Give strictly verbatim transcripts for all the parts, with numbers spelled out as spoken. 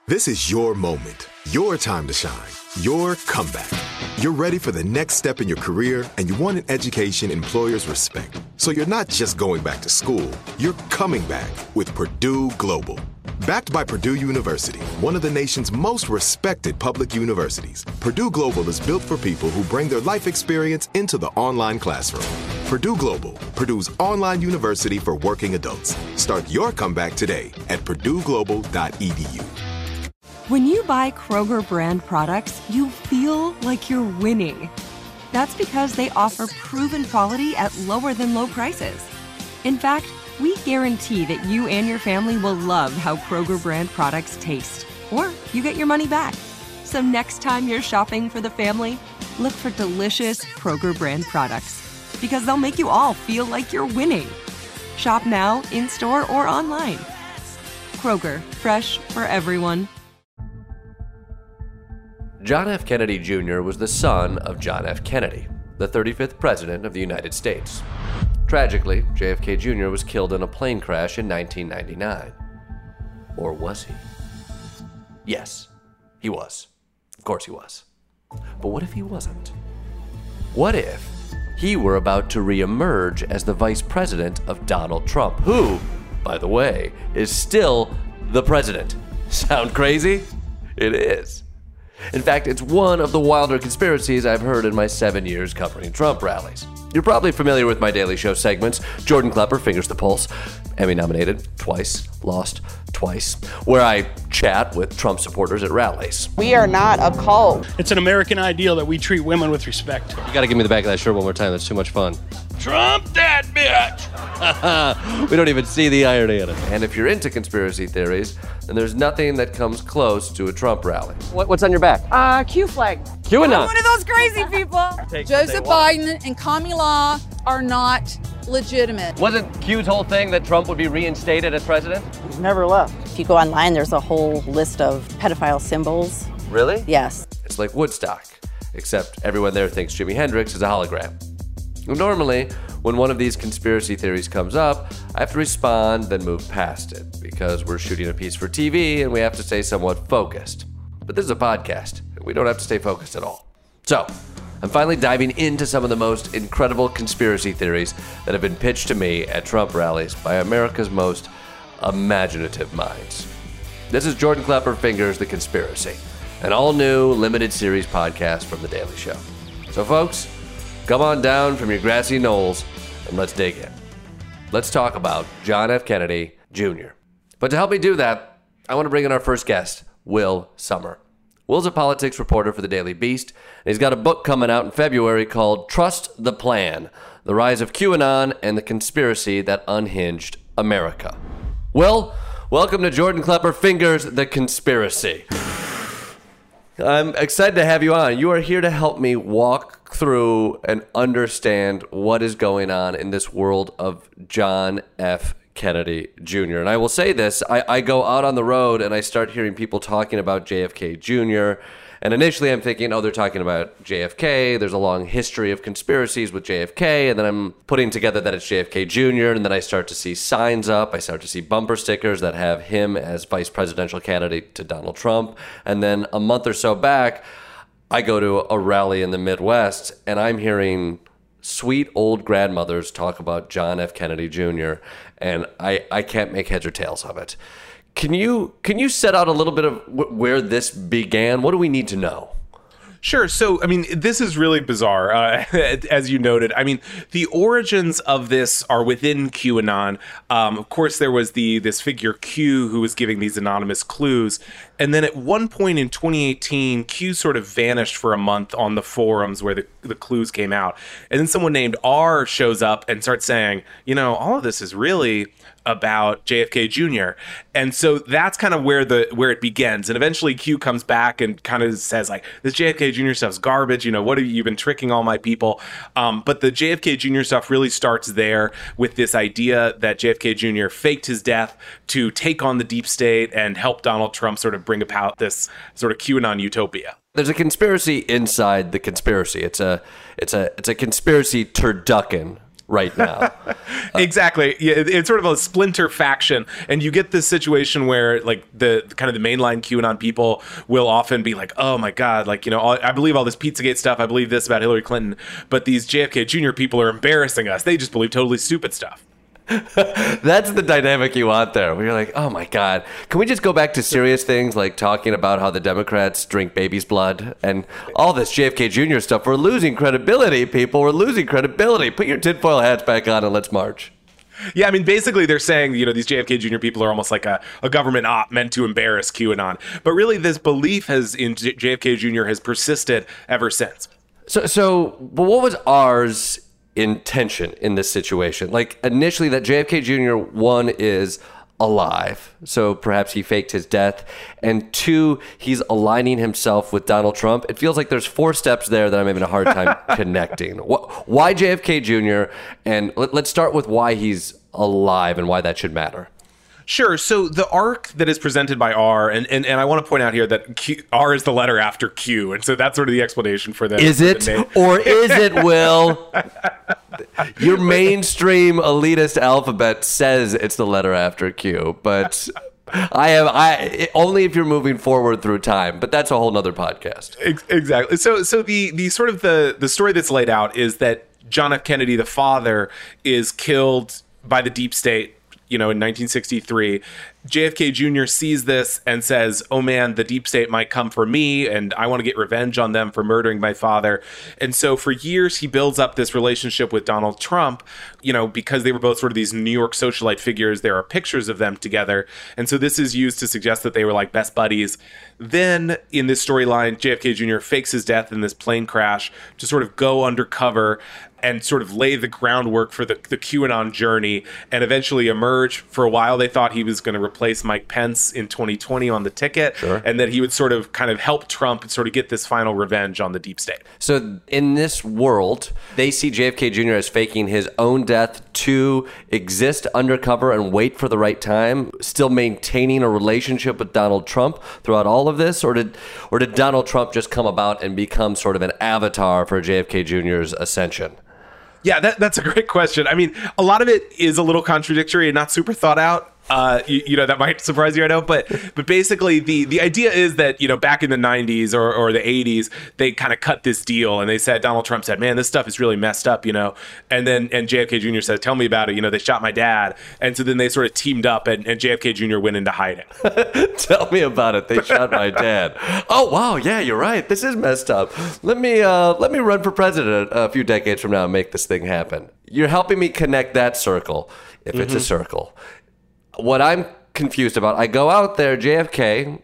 This is your moment, your time to shine, your comeback. You're ready for the next step in your career, and you want an education employers respect. So you're not just going back to school, you're coming back with Purdue Global. Backed by Purdue University, one of the nation's most respected public universities, Purdue Global is built for people who bring their life experience into the online classroom. Purdue Global, Purdue's online university for working adults. Start your comeback today at purdue global dot e d u. When you buy Kroger brand products, you feel like you're winning. That's because they offer proven quality at lower than low prices. In fact, we guarantee that you and your family will love how Kroger brand products taste, or you get your money back. So next time you're shopping for the family, look for delicious Kroger brand products, because they'll make you all feel like you're winning. Shop now, in-store, or online. Kroger, fresh for everyone. John F. Kennedy Junior was the son of John F. Kennedy, the thirty-fifth President of the United States. Tragically, J F K Junior was killed in a plane crash in nineteen ninety-nine. Or was he? Yes, he was. Of course he was. But what if he wasn't? What if he were about to re-emerge as the vice president of Donald Trump, who, by the way, is still the president? Sound crazy? It is. In fact, it's one of the wilder conspiracies I've heard in my seven years covering Trump rallies. You're probably familiar with my Daily Show segments, Jordan Klepper, Fingers the Pulse, Emmy nominated twice, lost twice, where I chat with Trump supporters at rallies. We are not a cult. It's an American ideal that we treat women with respect. You gotta give me the back of that shirt one more time, that's too much fun. Trump that bitch! We don't even see the irony in it. And if you're into conspiracy theories, then there's nothing that comes close to a Trump rally. What, what's on your back? Uh, Q flag. QAnon. I'm one of those crazy people. Joseph Biden and Kamala are not legitimate. Wasn't Q's whole thing that Trump would be reinstated as president? He's never left. If you go online, there's a whole list of pedophile symbols. Really? Yes. It's like Woodstock, except everyone there thinks Jimi Hendrix is a hologram. Normally, when one of these conspiracy theories comes up, I have to respond, then move past it, because we're shooting a piece for T V and we have to stay somewhat focused. But this is a podcast, and we don't have to stay focused at all. So, I'm finally diving into some of the most incredible conspiracy theories that have been pitched to me at Trump rallies by America's most imaginative minds. This is Jordan Klepper Fingers the Conspiracy, an all-new limited series podcast from The Daily Show. So folks, come on down from your grassy knolls and let's dig in. Let's talk about John F. Kennedy Junior But to help me do that, I want to bring in our first guest, Will Sommer. Will's a politics reporter for the Daily Beast, and he's got a book coming out in February called Trust the Plan, The Rise of QAnon and the Conspiracy That Unhinged America. Will, welcome to Jordan Klepper Fingers the Conspiracy. I'm excited to have you on. You are here to help me walk through and understand what is going on in this world of John F. Kennedy Junior And I will say this, I, I go out on the road and I start hearing people talking about J F K Junior And initially I'm thinking, oh, they're talking about J F K. There's a long history of conspiracies with J F K. And then I'm putting together that it's J F K Junior And then I start to see signs up. I start to see bumper stickers that have him as vice presidential candidate to Donald Trump. And then a month or so back, I go to a rally in the Midwest and I'm hearing sweet old grandmothers talk about John F. Kennedy Junior And I, I can't make heads or tails of it. Can you can you set out a little bit of w- where this began? What do we need to know? Sure. So, I mean, this is really bizarre, uh, as you noted. I mean, the origins of this are within QAnon. Um, of course, there was the this figure Q who was giving these anonymous clues. And then at one point in twenty eighteen, Q sort of vanished for a month on the forums where the, the clues came out. And then someone named R shows up and starts saying, you know, all of this is really about J F K Junior And so that's kind of where the where it begins. And eventually Q comes back and kind of says, like, this J F K Junior stuff's garbage. You know, what have you been tricking all my people? Um, but the J F K Junior stuff really starts there with this idea that J F K Junior faked his death to take on the deep state and help Donald Trump sort of bring about this sort of QAnon utopia. There's a conspiracy inside the conspiracy. It's a it's a it's a conspiracy turducken. right now. Exactly. Yeah, it- it's sort of a splinter faction, and you get this situation where like the kind of the mainline QAnon people will often be like, "Oh my God, like you know, all, I believe all this Pizzagate stuff. I believe this about Hillary Clinton," but these J F K Junior people are embarrassing us. They just believe totally stupid stuff. That's the dynamic you want there. Where you're like, oh my God, can we just go back to serious things like talking about how the Democrats drink baby's blood and all this J F K Junior stuff? We're losing credibility, people. We're losing credibility. Put your tinfoil hats back on and let's march. Yeah, I mean, basically they're saying, you know, these J F K Junior people are almost like a, a government op meant to embarrass QAnon. But really, this belief has in J- JFK Junior has persisted ever since. So, so, but what was ours intention in this situation? Like initially that J F K Junior one is alive, so perhaps he faked his death, and two, he's aligning himself with Donald Trump. It feels like there's four steps there that I'm having a hard time connecting. Why J F K Junior? And let, let's start with why he's alive and why that should matter. Sure. So the arc that is presented by R, and, and, and I want to point out here that Q, R is the letter after Q, and so that's sort of the explanation for that. Is it? Or is it, Will? Your mainstream elitist alphabet says it's the letter after Q, but I have I only if you're moving forward through time, but that's a whole nother podcast. Exactly. So so the the sort of the the story that's laid out is that John F. Kennedy, the father, is killed by the deep state, you know, in nineteen sixty-three. J F K Junior sees this and says, oh man, the deep state might come for me and I want to get revenge on them for murdering my father. And so for years, he builds up this relationship with Donald Trump, you know, because they were both sort of these New York socialite figures. There are pictures of them together. And so this is used to suggest that they were like best buddies. Then in this storyline, J F K Junior fakes his death in this plane crash to sort of go undercover and sort of lay the groundwork for the, the QAnon journey and eventually emerge. For a while, they thought he was going to replace Mike Pence in twenty twenty on the ticket, sure, and that he would sort of kind of help Trump and sort of get this final revenge on the deep state. So in this world, they see J F K Junior as faking his own death to exist undercover and wait for the right time, still maintaining a relationship with Donald Trump throughout all of this? Or did, or did Donald Trump just come about and become sort of an avatar for J F K Junior's ascension? Yeah, that, that's a great question. I mean, a lot of it is a little contradictory and not super thought out. Uh, you, you know, that might surprise you, I know, but but basically the, the idea is that, you know, back in the nineties or, or the eighties, they kind of cut this deal and they said, Donald Trump said, man, this stuff is really messed up, you know, and then and J F K Junior said, tell me about it, you know, they shot my dad. And so then they sort of teamed up and, and J F K Junior went into hiding. Tell me about it. They shot my dad. Oh, wow. Yeah, you're right. This is messed up. Let me uh, let me run for president a few decades from now and make this thing happen. You're helping me connect that circle, if mm-hmm. it's a circle. What I'm confused about, I go out there, J F K,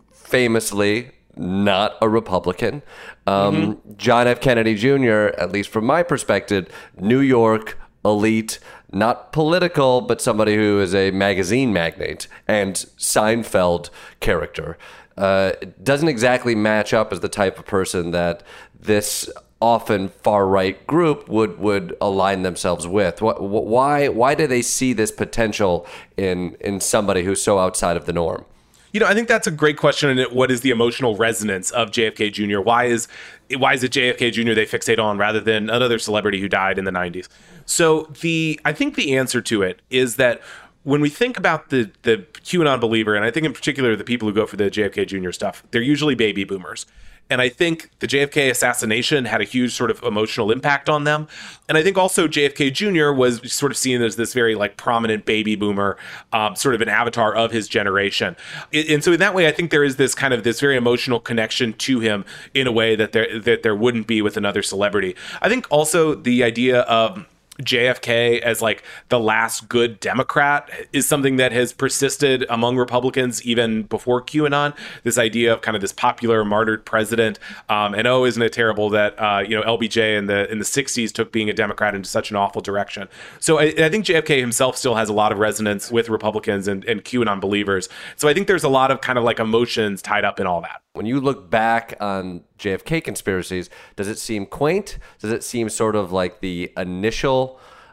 famously not a Republican. Um, mm-hmm. John F. Kennedy Junior, at least from my perspective, New York, elite, not political, but somebody who is a magazine magnate and Seinfeld character. Uh, doesn't exactly match up as the type of person that this often far-right group would would align themselves with. Why why do they see this potential in in somebody who's so outside of the norm? You know, I think that's a great question. And what is the emotional resonance of J F K Junior? Why is why is it J F K Junior they fixate on rather than another celebrity who died in the nineties? So the I think the answer to it is that when we think about the the QAnon believer, and I think in particular the people who go for the J F K Junior stuff, they're usually baby boomers. And I think the J F K assassination had a huge sort of emotional impact on them. And I think also J F K Junior was sort of seen as this very like prominent baby boomer, um, sort of an avatar of his generation. And so in that way, I think there is this kind of this very emotional connection to him in a way that there that there wouldn't be with another celebrity. I think also the idea of J F K as like the last good Democrat is something that has persisted among Republicans even before QAnon. This idea of kind of this popular martyred president, um, and oh, isn't it terrible that uh, you know L B J in the in the sixties took being a Democrat into such an awful direction. So I, I think J F K himself still has a lot of resonance with Republicans and, and QAnon believers. So I think there's a lot of kind of like emotions tied up in all that. When you look back on J F K conspiracies, does it seem quaint? Does it seem sort of like the initial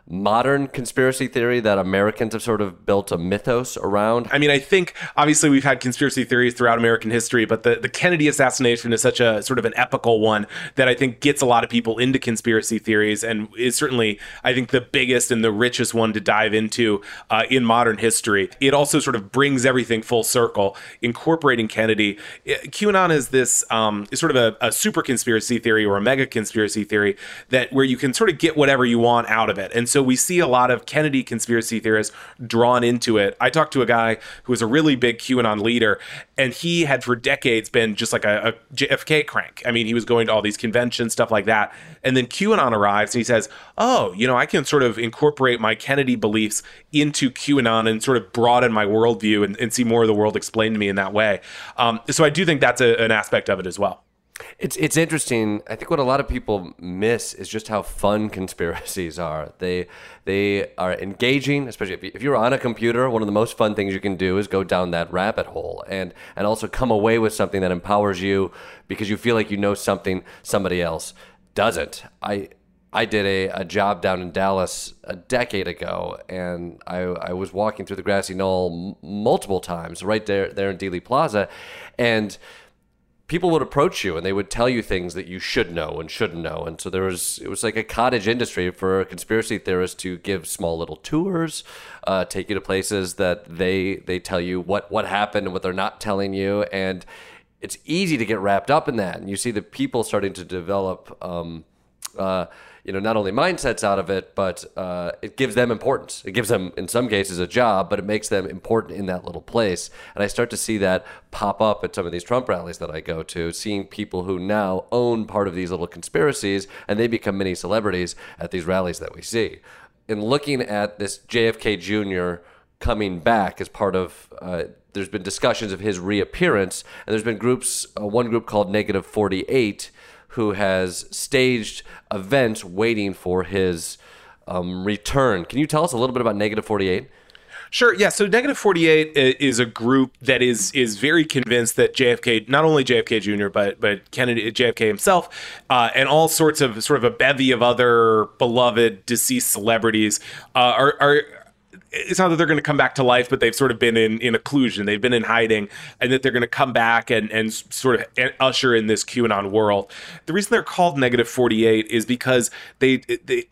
modern conspiracy theory that Americans have sort of built a mythos around? I mean, I think obviously we've had conspiracy theories throughout American history, but the, the Kennedy assassination is such a sort of an epical one that I think gets a lot of people into conspiracy theories and is certainly, I think, the biggest and the richest one to dive into uh, in modern history. It also sort of brings everything full circle, incorporating Kennedy. QAnon is this um, is sort of a, a super conspiracy theory or a mega conspiracy theory that where you can sort of get whatever you want out of it. And so we see a lot of Kennedy conspiracy theorists drawn into it. I talked to a guy who was a really big QAnon leader, and he had for decades been just like a, a J F K crank. I mean, he was going to all these conventions, stuff like that. And then QAnon arrives and he says, oh, you know, I can sort of incorporate my Kennedy beliefs into QAnon and sort of broaden my worldview and, and see more of the world explained to me in that way. Um, so I do think that's a, an aspect of it as well. It's it's interesting. I think what a lot of people miss is just how fun conspiracies are. They they are engaging, especially if, you, if you're on a computer. One of the most fun things you can do is go down that rabbit hole and and also come away with something that empowers you because you feel like you know something somebody else doesn't. I I did a, a job down in Dallas a decade ago, and I I was walking through the grassy knoll m- multiple times right there there in Dealey Plaza, and people would approach you and they would tell you things that you should know and shouldn't know. And so there was, it was like a cottage industry for conspiracy theorists to give small little tours, uh, take you to places that they, they tell you what, what happened and what they're not telling you. And it's easy to get wrapped up in that. And you see the people starting to develop, um, uh, you know, not only mindsets out of it, but uh, it gives them importance. It gives them, in some cases, a job, but it makes them important in that little place. And I start to see that pop up at some of these Trump rallies that I go to, seeing people who now own part of these little conspiracies, and they become mini celebrities at these rallies that we see. In looking at this J F K Junior coming back as part of, uh, there's been discussions of his reappearance, and there's been groups, uh, one group called Negative forty-eight, who has staged events waiting for his um, return. Can you tell us a little bit about Negative forty-eight? Sure. Yeah. So Negative forty-eight is a group that is is very convinced that J F K, not only J F K Junior, but but Kennedy, J F K himself, uh, and all sorts of sort of a bevy of other beloved deceased celebrities uh, are. are It's not that they're going to come back to life, but they've sort of been in, in occlusion. They've been in hiding, and that they're going to come back and, and sort of usher in this QAnon world. The reason they're called Negative forty-eight is because they... they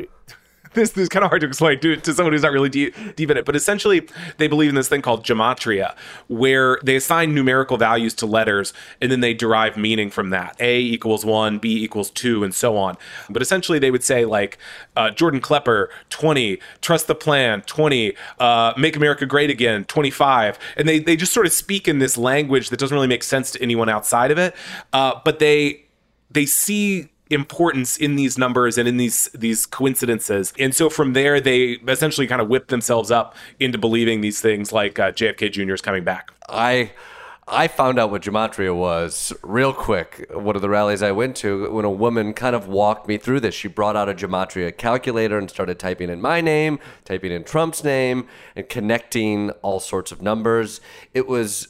This, this is kind of hard to explain to, to someone who's not really deep, deep in it, but essentially they believe in this thing called gematria, where they assign numerical values to letters and then they derive meaning from that. A equals one, B equals two, and so on. But essentially they would say like uh, Jordan Klepper, twenty, Trust the Plan, twenty, uh, Make America Great Again, twenty-five. And they, they just sort of speak in this language that doesn't really make sense to anyone outside of it. Uh, but they they see importance in these numbers and in these these coincidences, and so from there they essentially kind of whip themselves up into believing these things like uh, J F K Junior is coming back. I I found out what gematria was real quick. One of the rallies I went to, when a woman kind of walked me through this, she brought out a gematria calculator and started typing in my name, typing in Trump's name, and connecting all sorts of numbers. It was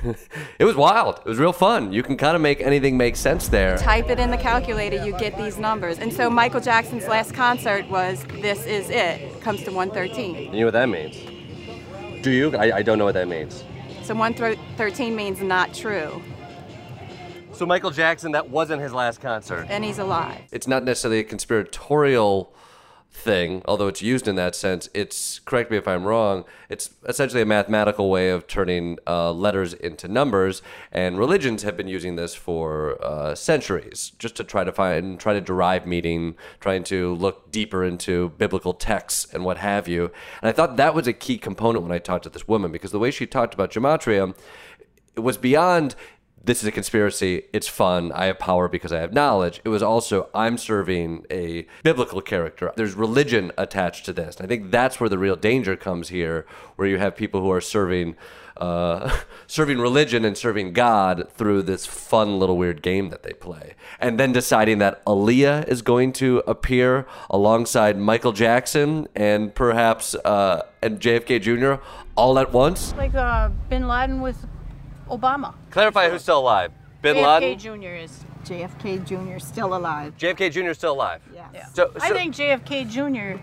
it was wild. It was real fun. You can kind of make anything make sense there. Type it in the calculator, you get these numbers. And so Michael Jackson's last concert was This Is It, comes to one thirteen. You know what that means? Do you? I, I don't know what that means. So one thirteen means not true. So Michael Jackson, that wasn't his last concert. And he's alive. It's not necessarily a conspiratorial thing, although it's used in that sense. It's, correct me if I'm wrong, it's essentially a mathematical way of turning uh, letters into numbers, and religions have been using this for uh, centuries, just to try to find, try to derive meaning, trying to look deeper into biblical texts and what have you. And I thought that was a key component when I talked to this woman, because the way she talked about gematria, it was beyond, this is a conspiracy, it's fun, I have power because I have knowledge. It was also, I'm serving a biblical character. There's religion attached to this. And I think that's where the real danger comes here, where you have people who are serving uh, serving religion and serving God through this fun little weird game that they play. And then deciding that Aaliyah is going to appear alongside Michael Jackson and perhaps uh, and J F K Junior all at once. Like uh, Bin Laden with Obama. Clarify who's still alive. Bin Laden? J F K Junior is. J F K Junior still alive. J F K Junior is still alive? Yes. Yeah. So, I so, think J F K Junior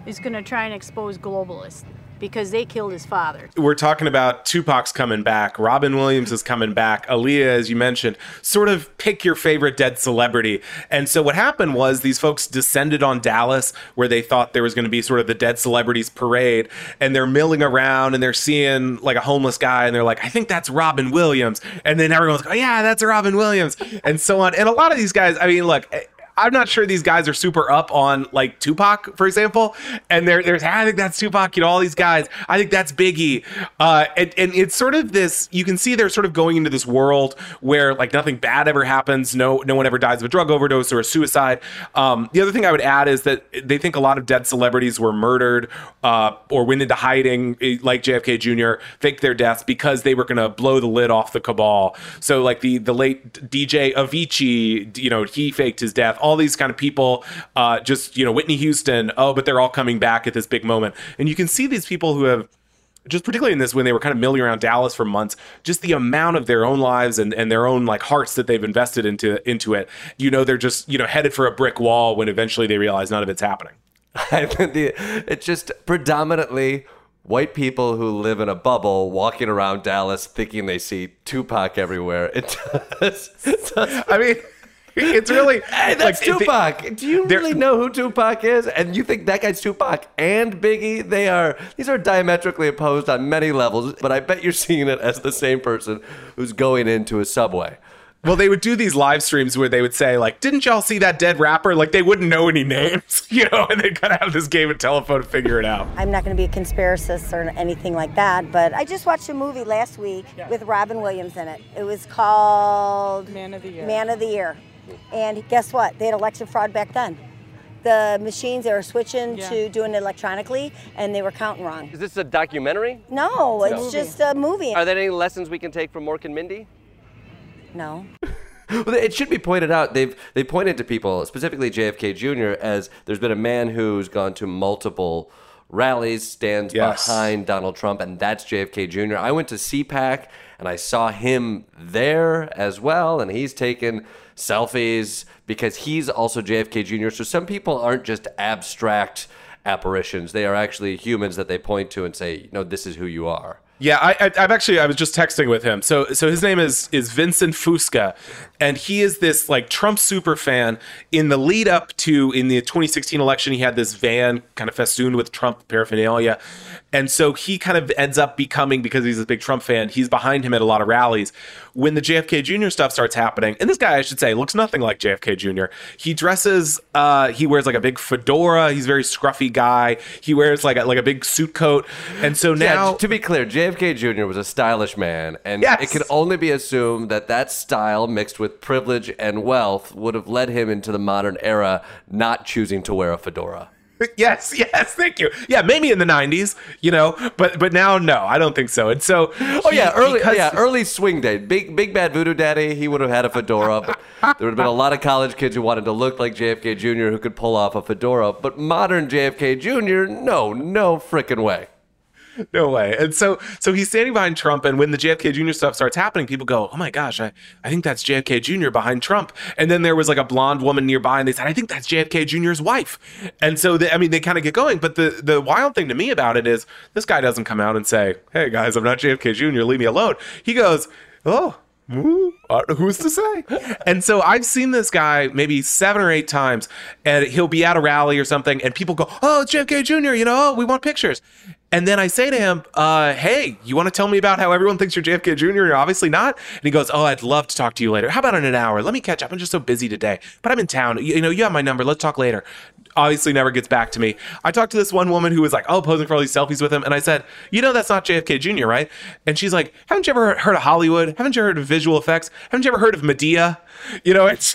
is going to try and expose globalists because they killed his father. We're talking about Tupac's coming back. Robin Williams is coming back. Aaliyah, as you mentioned, sort of pick your favorite dead celebrity. And so what happened was these folks descended on Dallas where they thought there was going to be sort of the dead celebrities parade. And they're milling around and they're seeing like a homeless guy. And they're like, I think that's Robin Williams. And then everyone's like, oh, yeah, that's Robin Williams. And so on. And a lot of these guys, I mean, look, I'm not sure these guys are super up on like Tupac, for example. And there, there's, I think that's Tupac, you know, all these guys. I think that's Biggie. Uh, and, and it's sort of this, you can see they're sort of going into this world where like nothing bad ever happens. No, no one ever dies of a drug overdose or a suicide. Um, the other thing I would add is that they think a lot of dead celebrities were murdered uh, or went into hiding, like J F K Junior, faked their deaths because they were going to blow the lid off the cabal. So like the, the late D J Avicii, you know, he faked his death. All these kind of people, uh, just, you know, Whitney Houston, oh, but they're all coming back at this big moment. And you can see these people who have, just particularly in this, when they were kind of milling around Dallas for months, just the amount of their own lives and, and their own like hearts that they've invested into into it. You know, they're just, you know, headed for a brick wall when eventually they realize none of it's happening. It's just predominantly white people who live in a bubble walking around Dallas thinking they see Tupac everywhere. It does. It does. I mean... It's really hey, that's like, Tupac. They, Do you really know who Tupac is? And you think that guy's Tupac and Biggie? They are. These are diametrically opposed on many levels. But I bet you're seeing it as the same person who's going into a subway. Well, they would do these live streams where they would say, like, didn't y'all see that dead rapper? Like, they wouldn't know any names, you know, and they'd kind of have this game of telephone to figure it out. I'm not going to be a conspiracist or anything like that, but I just watched a movie last week yeah. with Robin Williams in it. It was called Man of the Year. Man of the Year. And guess what? They had election fraud back then. The machines, they were switching yeah. to doing it electronically, and they were counting wrong. Is this a documentary? No, it's no. just a movie. Are there any lessons we can take from Mork and Mindy? No. Well, it should be pointed out, they've they pointed to people, specifically J F K Junior, as there's been a man who's gone to multiple rallies, stands yes. behind Donald Trump, and that's J F K Junior I went to C PAC, and I saw him there as well, and he's taken selfies because he's also J F K Junior So some people aren't just abstract apparitions. They are actually humans that they point to and say, no, this is who you are. Yeah, I, I, I've actually, I was just texting with him. So so his name is is Vincent Fusca, and he is this like Trump super fan. In the lead up to, in the twenty sixteen election, he had this van kind of festooned with Trump paraphernalia. And so he kind of ends up becoming, because he's a big Trump fan, he's behind him at a lot of rallies. When the J F K Junior stuff starts happening, and this guy, I should say, looks nothing like J F K Junior He dresses, uh, he wears like a big fedora. He's a very scruffy guy. He wears like a, like a big suit coat. And so now... Yeah, to be clear, J F K Junior was a stylish man, and yes. it can only be assumed that that style mixed with privilege and wealth would have led him into the modern era not choosing to wear a fedora. Yes, yes, thank you. Yeah, maybe in the nineties, you know, but but now, no, I don't think so. And so, oh he, yeah, early, because, yeah, early swing day, big big bad voodoo daddy, he would have had a fedora. But there would have been a lot of college kids who wanted to look like J F K Junior who could pull off a fedora. But modern J F K Junior, no, no frickin' way. No way. And so so he's standing behind Trump, and when the J F K Junior stuff starts happening, people go, oh my gosh, I, I think that's J F K Junior behind Trump. And then there was like a blonde woman nearby, and they said, I think that's J F K Junior's wife. And so, they, I mean, they kind of get going. But the, the wild thing to me about it is this guy doesn't come out and say, hey guys, I'm not J F K Junior, leave me alone. He goes, oh, who's to say? And so I've seen this guy maybe seven or eight times, and he'll be at a rally or something, and people go, oh, it's J F K Junior, you know, oh, we want pictures. And then I say to him, uh, hey, you want to tell me about how everyone thinks you're J F K Junior? You're obviously not. And he goes, oh, I'd love to talk to you later. How about in an hour? Let me catch up. I'm just so busy today. But I'm in town. You, you know, you have my number. Let's talk later. Obviously never gets back to me. I talked to this one woman who was like, oh, posing for all these selfies with him. And I said, you know, that's not J F K Junior, right? And she's like, haven't you ever heard of Hollywood? Haven't you heard of visual effects? Haven't you ever heard of Medea? You know, it's...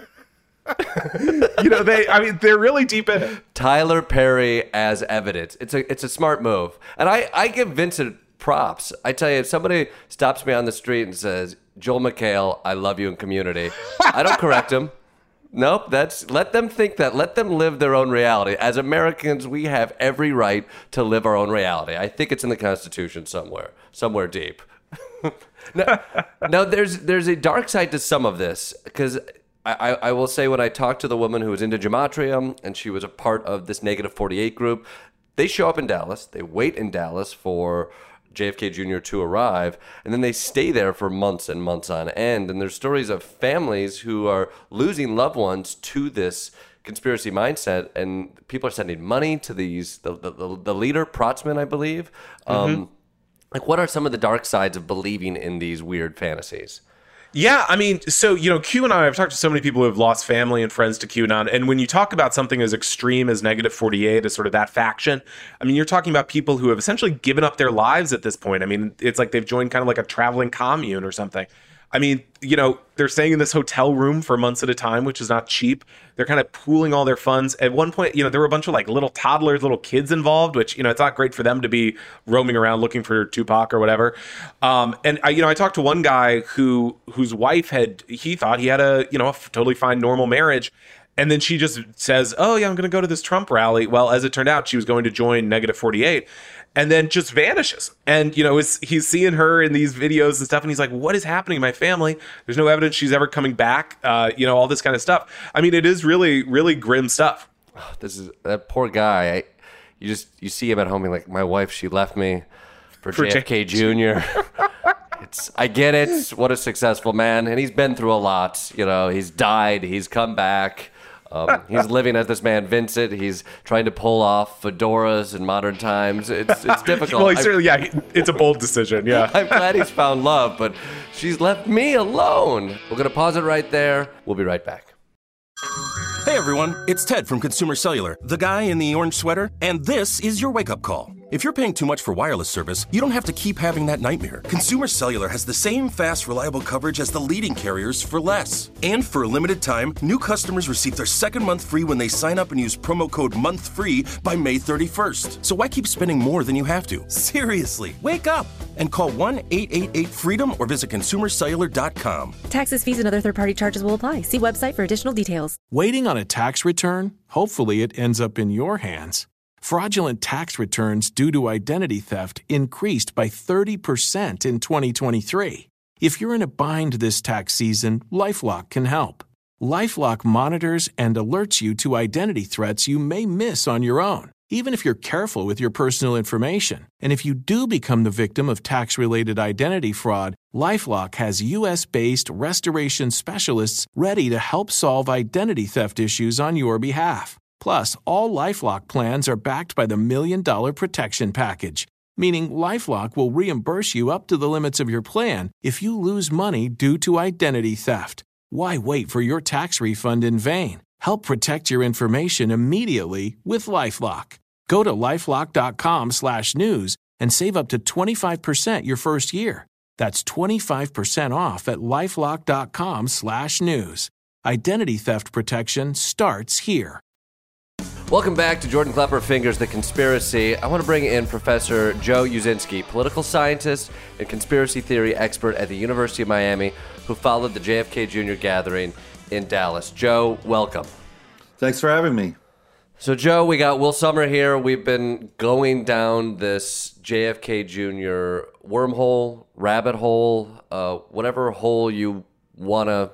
you know, they, I mean, they're really deep in Tyler Perry as evidence. It's a, it's a smart move. And I, I give Vincent props. I tell you, if somebody stops me on the street and says, Joel McHale, I love you in Community, I don't correct him. Nope, that's, let them think that. Let them live their own reality. As Americans, we have every right to live our own reality. I think it's in the Constitution somewhere, somewhere deep. now, now, there's, there's a dark side to some of this, because I, I will say when I talked to the woman who was into gematria and she was a part of this negative forty-eight group, they show up in Dallas. They wait in Dallas for J F K Junior to arrive, and then they stay there for months and months on end. And there's stories of families who are losing loved ones to this conspiracy mindset, and people are sending money to these, the, the, the leader, Protzman, I believe. Mm-hmm. Um, like, what are some of the dark sides of believing in these weird fantasies? Yeah, I mean, so, you know, QAnon, I've talked to so many people who have lost family and friends to QAnon, and when you talk about something as extreme as negative forty-eight, as sort of that faction, I mean, you're talking about people who have essentially given up their lives at this point. I mean, it's like they've joined kind of like a traveling commune or something. I mean, you know, they're staying in this hotel room for months at a time, which is not cheap. They're kind of pooling all their funds. At one point, you know, there were a bunch of like little toddlers, little kids involved, which, you know, it's not great for them to be roaming around looking for Tupac or whatever. Um, and, I, you know, I talked to one guy who whose wife had, he thought he had a, you know, a totally fine, normal marriage. And then she just says, oh, yeah, I'm going to go to this Trump rally. Well, as it turned out, she was going to join negative forty-eight. And then just vanishes. And, you know, he's, he's seeing her in these videos and stuff. And he's like, what is happening in my family? There's no evidence she's ever coming back. Uh, you know, all this kind of stuff. I mean, it is really, really grim stuff. Oh, this is that poor guy. I, you just, you see him at home. You're like, my wife, she left me for, for J F K Junior It's, I get it. What a successful man. And he's been through a lot. You know, he's died. He's come back. Um, he's living as this man Vincent. He's trying to pull off fedoras in modern times. It's it's difficult. Well, he certainly, yeah, he, it's a bold decision. Yeah, I'm glad he's found love, but she's left me alone. We're gonna pause it right there. We'll be right back. Hey everyone, it's Ted from Consumer Cellular, the guy in the orange sweater, and this is your wake-up call. If you're paying too much for wireless service, you don't have to keep having that nightmare. Consumer Cellular has the same fast, reliable coverage as the leading carriers for less. And for a limited time, new customers receive their second month free when they sign up and use promo code MONTHFREE by May thirty-first. So why keep spending more than you have to? Seriously, wake up and call one eight eight eight FREEDOM or visit consumer cellular dot com. Taxes, fees, and other third-party charges will apply. See website for additional details. Waiting on a tax return? Hopefully it ends up in your hands. Fraudulent tax returns due to identity theft increased by thirty percent in twenty twenty-three. If you're in a bind this tax season, LifeLock can help. LifeLock monitors and alerts you to identity threats you may miss on your own, even if you're careful with your personal information. And if you do become the victim of tax-related identity fraud, LifeLock has U S-based restoration specialists ready to help solve identity theft issues on your behalf. Plus, all LifeLock plans are backed by the Million Dollar Protection Package, meaning LifeLock will reimburse you up to the limits of your plan if you lose money due to identity theft. Why wait for your tax refund in vain? Help protect your information immediately with LifeLock. Go to LifeLock.com slash news and save up to twenty-five percent your first year. That's twenty-five percent off at LifeLock.com slash news. Identity theft protection starts here. Welcome back to Jordan Klepper Fingers the Conspiracy. I want to bring in Professor Joe Uscinski, political scientist and conspiracy theory expert at the University of Miami, who followed the J F K Junior gathering in Dallas. Joe, welcome. Thanks for having me. So, Joe, we got Will Sommer here. We've been going down this J F K Junior wormhole, rabbit hole, uh, whatever hole you want to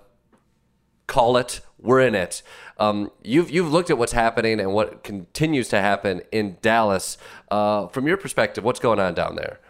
call it. We're in it. Um, you've you've looked at what's happening and what continues to happen in Dallas. Uh, from your perspective, what's going on down there?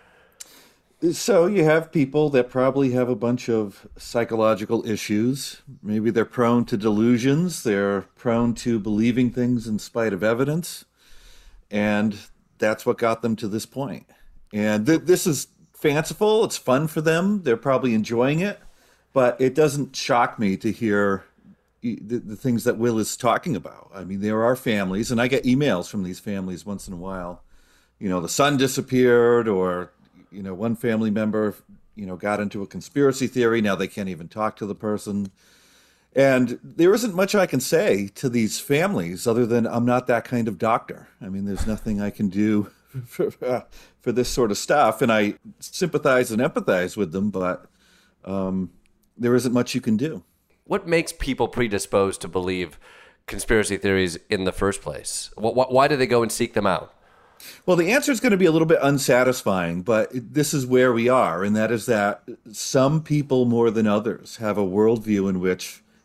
So you have people that probably have a bunch of psychological issues. Maybe they're prone to delusions. They're prone to believing things in spite of evidence. And that's what got them to this point. And th- this is fanciful. It's fun for them. They're probably enjoying it. But it doesn't shock me to hear the, the things that Will is talking about. I mean, there are families, and I get emails from these families once in a while. You know, the son disappeared, or, you know, one family member, you know, got into a conspiracy theory. Now they can't even talk to the person. And there isn't much I can say to these families other than I'm not that kind of doctor. I mean, there's nothing I can do for, uh, for this sort of stuff. And I sympathize and empathize with them, but um, there isn't much you can do. What makes people predisposed to believe conspiracy theories in the first place? Why do they go and seek them out? Well, the answer is going to be a little bit unsatisfying, but this is where we are, and that is that some people more than others have a worldview in which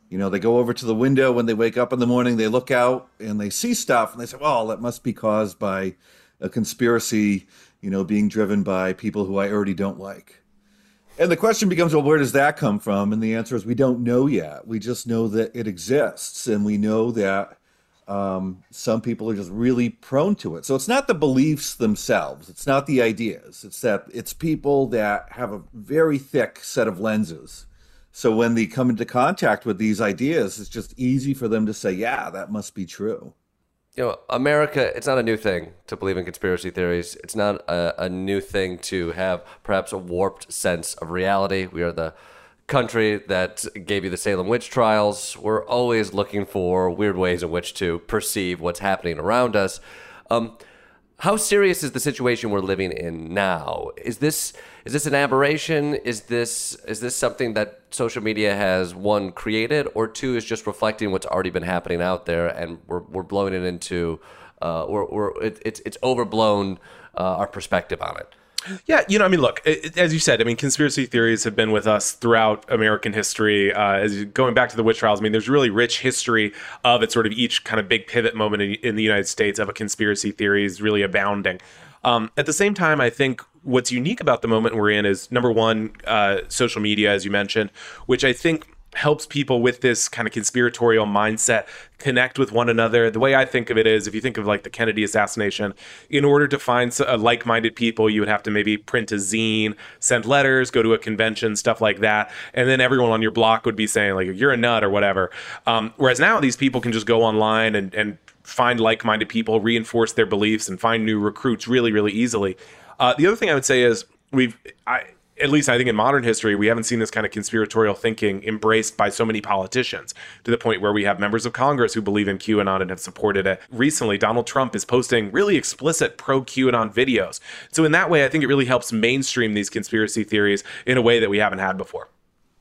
You know, they go over to the window when they wake up in the morning, they look out and they see stuff and they say, well, that must be caused by a conspiracy, you know, being driven by people who I already don't like. And the question becomes, well, where does that come from? And the answer is we don't know yet. We just know that it exists, and we know that um, some people are just really prone to it. So it's not the beliefs themselves. It's not the ideas. It's that it's people that have a very thick set of lenses. So when they come into contact with these ideas, it's just easy for them to say, yeah, that must be true. You know, America, it's not a new thing to believe in conspiracy theories. It's not a, a new thing to have perhaps a warped sense of reality. We are the country that gave you the Salem witch trials. We're always looking for weird ways in which to perceive what's happening around us. Um, how serious is the situation we're living in now? Is this is this an aberration? Is this is this something that social media has, one, created, or two, is just reflecting what's already been happening out there, and we're we're blowing it into, uh, we're, we're it, it's it's overblown uh, our perspective on it? Yeah, you know, I mean, look, it, as you said, I mean, conspiracy theories have been with us throughout American history. Uh, as you, going back to the witch trials, I mean, there's really rich history of it. Sort of each kind of big pivot moment in, in the United States of a conspiracy theory is really abounding. Um, at the same time, I think what's unique about the moment we're in is, number one, uh, social media, as you mentioned, which I think helps people with this kind of conspiratorial mindset connect with one another. The way I think of it is, if you think of like the Kennedy assassination, in order to find uh, like-minded people, you would have to maybe print a zine, send letters, go to a convention, stuff like that. And then everyone on your block would be saying like, you're a nut or whatever. Um, whereas now these people can just go online and, and find like-minded people, reinforce their beliefs, and find new recruits really, really easily. Uh, the other thing I would say is we've, I, at least I think in modern history, we haven't seen this kind of conspiratorial thinking embraced by so many politicians, to the point where we have members of Congress who believe in QAnon and have supported it. Recently, Donald Trump is posting really explicit pro-QAnon videos. So in that way, I think it really helps mainstream these conspiracy theories in a way that we haven't had before.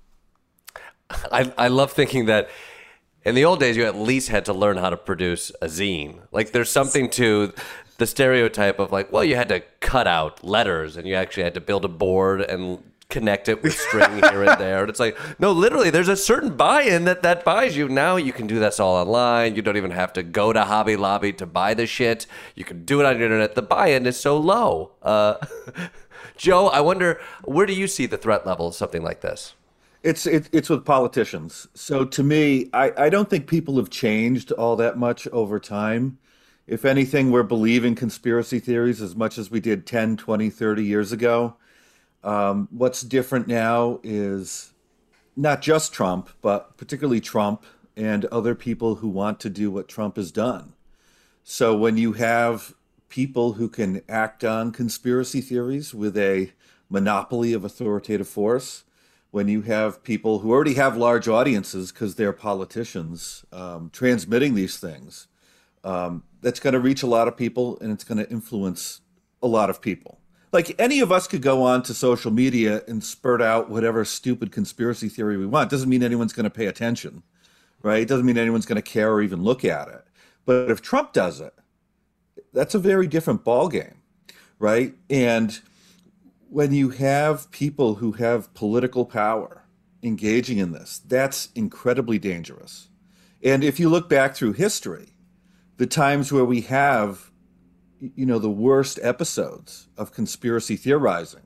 I, I love thinking that in the old days, you at least had to learn how to produce a zine. Like, there's something to the stereotype of like, well, you had to cut out letters and you actually had to build a board and connect it with string here and there. And it's like, no, literally, there's a certain buy-in that that buys you. Now you can do this all online. You don't even have to go to Hobby Lobby to buy the shit. You can do it on the internet. The buy-in is so low. Uh, Joe, I wonder, where do you see the threat level of something like this? It's it, it's with politicians. So to me, I, I don't think people have changed all that much over time. If anything, we're believing conspiracy theories as much as we did ten, twenty, thirty years ago. Um, what's different now is not just Trump, but particularly Trump and other people who want to do what Trump has done. So when you have people who can act on conspiracy theories with a monopoly of authoritative force, when you have people who already have large audiences because they're politicians um, transmitting these things, um, that's going to reach a lot of people and it's going to influence a lot of people. Like any of us could go on to social media and spurt out whatever stupid conspiracy theory we want. Doesn't mean anyone's going to pay attention, right? It doesn't mean anyone's going to care or even look at it. But if Trump does it, that's a very different ballgame, right? And when you have people who have political power engaging in this, that's incredibly dangerous. And if you look back through history, the times where we have, you know, the worst episodes of conspiracy theorizing,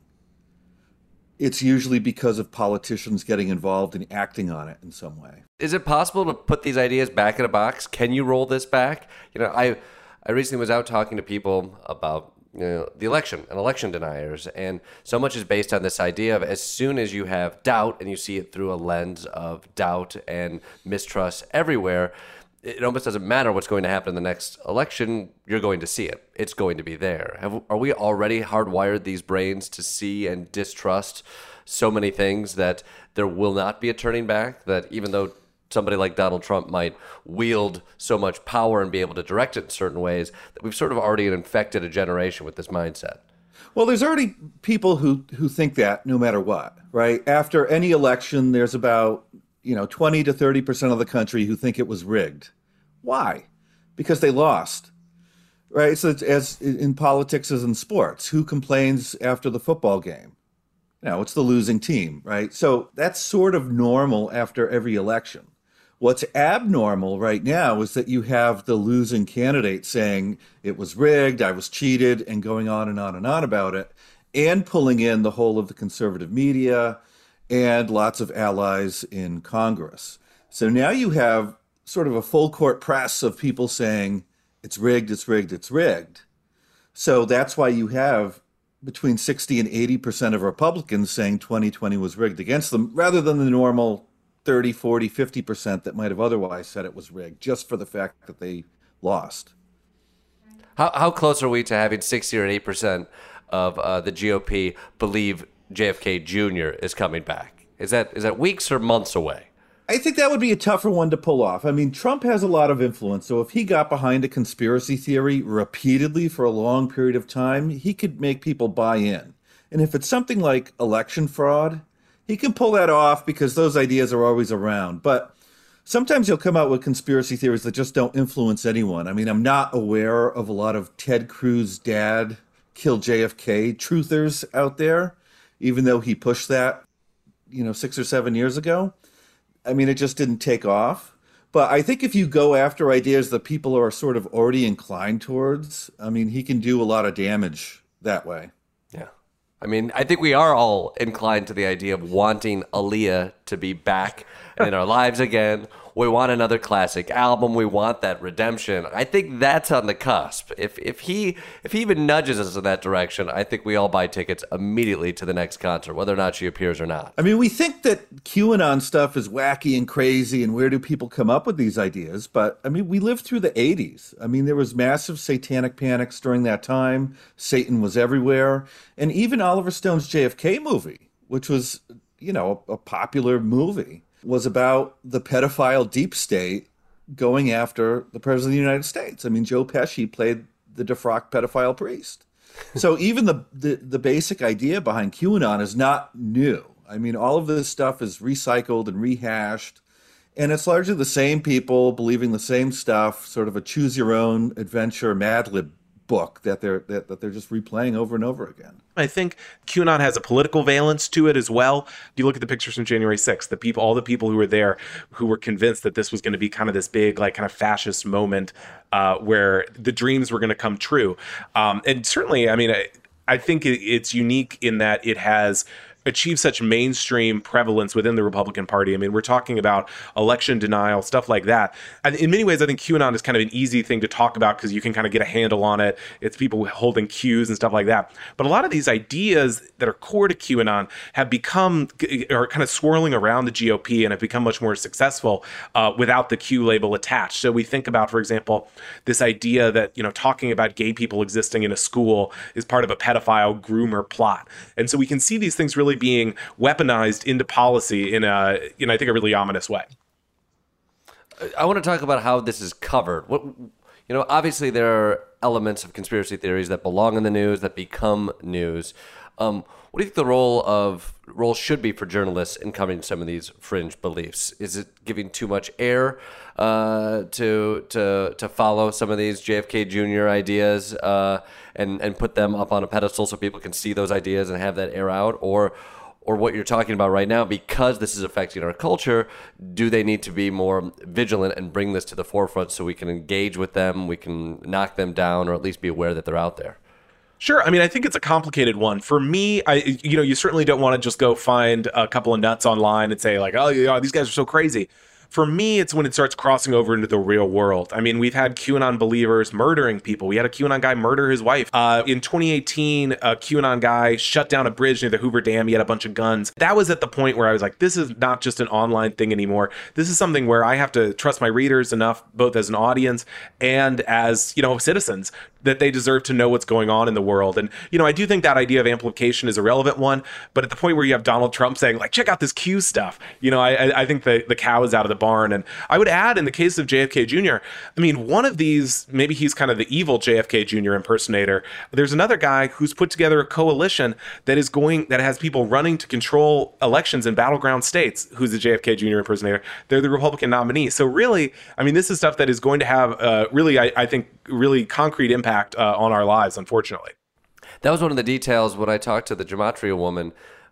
it's usually because of politicians getting involved and acting on it in some way. Is it possible to put these ideas back in a box? Can you roll this back? You know, I I recently was out talking to people about, you know, the election and election deniers, and so much is based on this idea of as soon as you have doubt and you see it through a lens of doubt and mistrust everywhere, it almost doesn't matter what's going to happen in the next election. You're going to see it. It's going to be there. Have, are we already hardwired these brains to see and distrust so many things that there will not be a turning back? That even though somebody like Donald Trump might wield so much power and be able to direct it in certain ways, that we've sort of already infected a generation with this mindset? Well, there's already people who, who think that no matter what, right? After any election, there's about, you know, twenty to thirty percent of the country who think it was rigged. Why? Because they lost, right? So it's as in politics as in sports, who complains after the football game? No, it's the losing team, right? So that's sort of normal after every election. What's abnormal right now is that you have the losing candidate saying it was rigged, I was cheated, and going on and on and on about it, and pulling in the whole of the conservative media and lots of allies in Congress. So now you have sort of a full court press of people saying it's rigged, it's rigged, it's rigged. So that's why you have between sixty and eighty percent of Republicans saying twenty twenty was rigged against them, rather than the normal thirty, forty, fifty percent that might have otherwise said it was rigged, just for the fact that they lost. How how close are we to having sixty or eighty percent of uh, the G O P believe J F K Junior is coming back? Is that is that weeks or months away? I think that would be a tougher one to pull off. I mean, Trump has a lot of influence, so if he got behind a conspiracy theory repeatedly for a long period of time, he could make people buy in. And if it's something like election fraud, he can pull that off because those ideas are always around. But sometimes he'll come out with conspiracy theories that just don't influence anyone. I mean, I'm not aware of a lot of Ted Cruz's dad killed J F K truthers out there, even though he pushed that, you know, six or seven years ago. I mean, it just didn't take off. But I think if you go after ideas that people are sort of already inclined towards, I mean, he can do a lot of damage that way. Yeah. I mean, I think we are all inclined to the idea of wanting Aaliyah to be back in our lives again. We want another classic album. We want that redemption. I think that's on the cusp. If if he if he even nudges us in that direction, I think we all buy tickets immediately to the next concert, whether or not she appears or not. I mean, we think that QAnon stuff is wacky and crazy, and where do people come up with these ideas? But, I mean, we lived through the eighties. I mean, there was massive satanic panics during that time. Satan was everywhere. And even Oliver Stone's J F K movie, which was, you know, a, a popular movie, was about the pedophile deep state going after the president of the United States. I mean, Joe Pesci played the defrocked pedophile priest. So even the, the, the basic idea behind QAnon is not new. I mean, all of this stuff is recycled and rehashed, and it's largely the same people believing the same stuff, sort of a choose-your-own-adventure Mad Lib book that they're that, that they're just replaying over and over again. I think QAnon has a political valence to it as well. You look at the pictures from January sixth, the people, all the people who were there who were convinced that this was going to be kind of this big, like kind of fascist moment uh, where the dreams were going to come true. Um, and certainly, I mean, I, I think it, it's unique in that it has achieve such mainstream prevalence within the Republican Party. I mean, we're talking about election denial, stuff like that. And in many ways, I think QAnon is kind of an easy thing to talk about because you can kind of get a handle on it. It's people holding cues and stuff like that. But a lot of these ideas that are core to QAnon have become, are kind of swirling around the G O P and have become much more successful uh, without the Q label attached. So we think about, for example, this idea that, you know, talking about gay people existing in a school is part of a pedophile groomer plot. And so we can see these things really being weaponized into policy in a, in I think, a really ominous way. I want to talk about how this is covered. What, you know, obviously there are elements of conspiracy theories that belong in the news, that become news. Um, what do you think the role of role should be for journalists in covering some of these fringe beliefs? Is it giving too much air uh, to to to follow some of these J F K Junior ideas uh, and and put them up on a pedestal so people can see those ideas and have that air out, or or what you're talking about right now, because this is affecting our culture, do they need to be more vigilant and bring this to the forefront so we can engage with them, we can knock them down, or at least be aware that they're out there? Sure. I mean, I think it's a complicated one. For me, I, you know, you certainly don't want to just go find a couple of nuts online and say like, oh, you know, these guys are so crazy. For me, it's when it starts crossing over into the real world. I mean, we've had QAnon believers murdering people. We had a QAnon guy murder his wife. Uh, in twenty eighteen, a QAnon guy shut down a bridge near the Hoover Dam. He had a bunch of guns. That was at the point where I was like, this is not just an online thing anymore. This is something where I have to trust my readers enough, both as an audience and as, you know, citizens, that they deserve to know what's going on in the world. And, you know, I do think that idea of amplification is a relevant one. But at the point where you have Donald Trump saying, like, check out this Q stuff, you know, I, I think the, the cow is out of the barn. And I would add, in the case of J F K Junior, I mean, one of these, maybe he's kind of the evil J F K Junior impersonator. There's another guy who's put together a coalition that is going, that has people running to control elections in battleground states, who's the J F K Junior impersonator. They're the Republican nominee. So really, I mean, this is stuff that is going to have uh, really, I, I think, really concrete impact uh, on our lives, unfortunately. That was one of the details when I talked to the Gematria woman.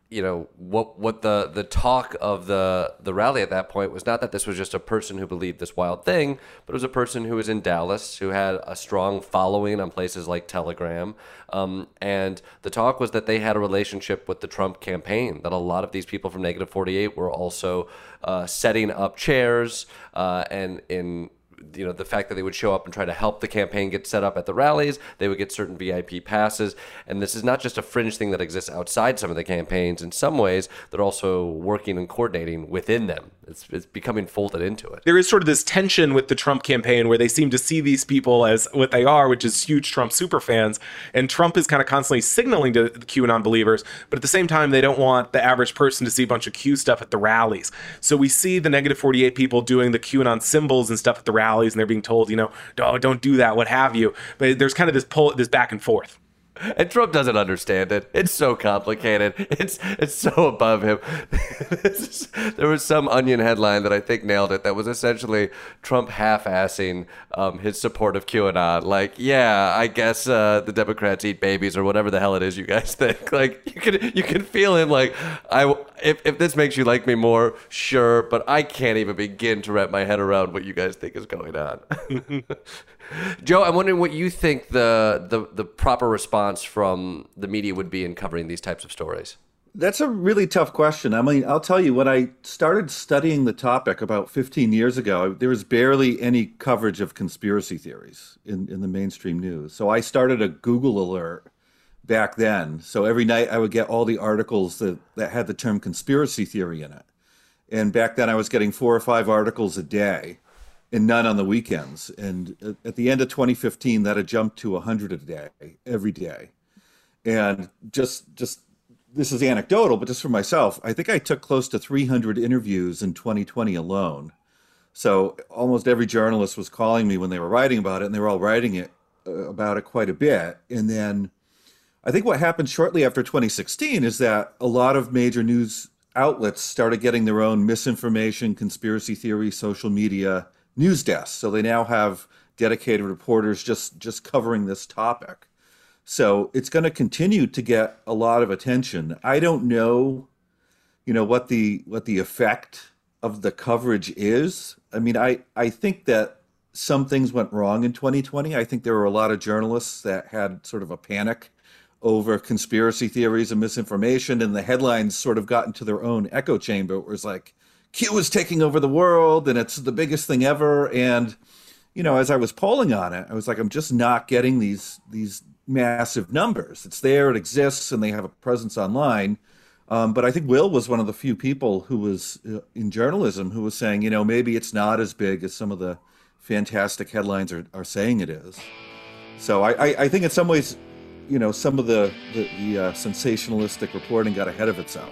you know, what what the the talk of the the rally at that point was not that this was just a person who believed this wild thing, but it was a person who was in Dallas who had a strong following on places like Telegram, um, and the talk was that they had a relationship with the Trump campaign. That a lot of these people from Negative forty-eight were also uh, setting up chairs uh, and in. You know, the fact that they would show up and try to help the campaign get set up at the rallies, they would get certain V I P passes. And this is not just a fringe thing that exists outside some of the campaigns. In some ways, they're also working and coordinating within them. It's, it's becoming folded into it. There is sort of this tension with the Trump campaign where they seem to see these people as what they are, which is huge Trump superfans. And Trump is kind of constantly signaling to the QAnon believers, but at the same time, they don't want the average person to see a bunch of Q stuff at the rallies. So we see the Negative forty-eight people doing the QAnon symbols and stuff at the rallies, and they're being told, you know, oh, don't do that, what have you. But there's kind of this pull, this back and forth. And Trump doesn't understand it. It's so complicated. It's it's so above him. There was some Onion headline that I think nailed it that was essentially Trump half-assing um, his support of QAnon. Like, yeah, I guess uh, the Democrats eat babies or whatever the hell it is you guys think. Like, you can you can feel him like, I, if, if this makes you like me more, sure, but I can't even begin to wrap my head around what you guys think is going on. Joe, I'm wondering what you think the, the the proper response from the media would be in covering these types of stories. That's a really tough question. I mean, I'll tell you, when I started studying the topic about fifteen years ago, there was barely any coverage of conspiracy theories in, in the mainstream news. So I started a Google alert back then. So every night I would get all the articles that, that had the term conspiracy theory in it. And back then I was getting four or five articles a day, and none on the weekends. And at the end of twenty fifteen, that had jumped to one hundred a day, every day. And just, just this is anecdotal, but just for myself, I think I took close to three hundred interviews in twenty twenty alone. So almost every journalist was calling me when they were writing about it, and they were all writing it uh, about it quite a bit. And then I think what happened shortly after twenty sixteen is that a lot of major news outlets started getting their own misinformation, conspiracy theory, social media news desks. So they now have dedicated reporters just, just covering this topic. So it's going to continue to get a lot of attention. I don't know, you know, what the what the effect of the coverage is. I mean, I, I think that some things went wrong in twenty twenty. I think there were a lot of journalists that had sort of a panic over conspiracy theories and misinformation, and the headlines sort of got into their own echo chamber. It was like, Q is taking over the world and it's the biggest thing ever. And, you know, as I was polling on it, I was like, I'm just not getting these these massive numbers. It's there, it exists, and they have a presence online. Um, but I think Will was one of the few people who was uh, in journalism who was saying, you know, maybe it's not as big as some of the fantastic headlines are, are saying it is. So I, I, I think in some ways, you know, some of the, the, the uh, sensationalistic reporting got ahead of itself.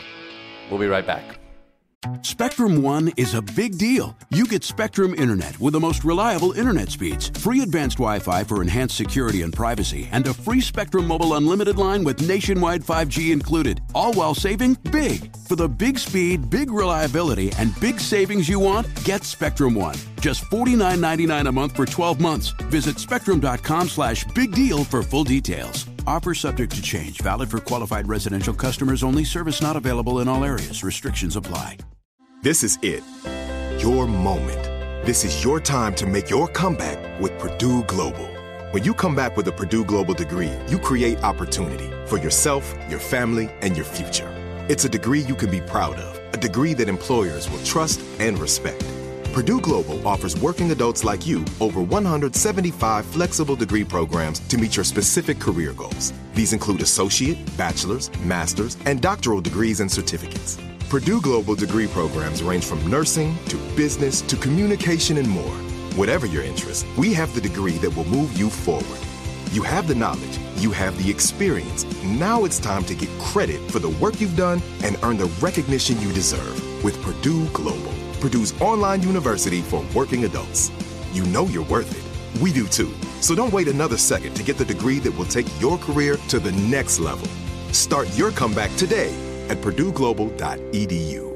We'll be right back. Spectrum One is a big deal. You get Spectrum Internet with the most reliable internet speeds, free advanced Wi-Fi for enhanced security and privacy, and a free Spectrum Mobile Unlimited line with nationwide five G included, all while saving big. For the big speed, big reliability, and big savings you want, get Spectrum One. Just forty-nine ninety-nine a month for twelve months. Visit spectrum.com slash big deal for full details. Offer subject to change. Valid for qualified residential customers only. Service not available in all areas. Restrictions apply. This is it. Your moment. This is your time to make your comeback with Purdue Global. When you come back with a Purdue Global degree, you create opportunity for yourself, your family, and your future. It's a degree you can be proud of, a degree that employers will trust and respect. Purdue Global offers working adults like you over one hundred seventy-five flexible degree programs to meet your specific career goals. These include associate, bachelor's, master's, and doctoral degrees and certificates. Purdue Global degree programs range from nursing to business to communication and more. Whatever your interest, we have the degree that will move you forward. You have the knowledge, you have the experience. Now it's time to get credit for the work you've done and earn the recognition you deserve with Purdue Global, Purdue's online university for working adults. You know you're worth it. We do too. So don't wait another second to get the degree that will take your career to the next level. Start your comeback today at purdue global dot e d u.